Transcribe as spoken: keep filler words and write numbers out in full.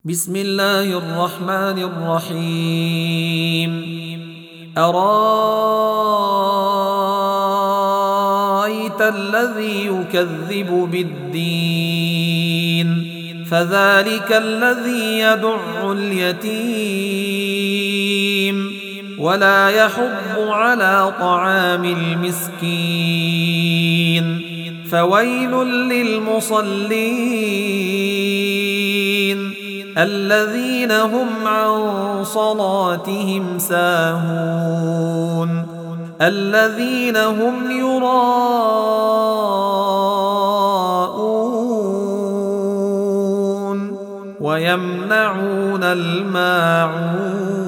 بسم الله الرحمن الرحيم أرأيت الذي يكذب بالدين فذلك الذي يدع اليتيم ولا يحض على طعام المسكين فويل للمصلين الذين هم عن صلاتهم ساهون الذين هم يراءون ويمنعون الماعون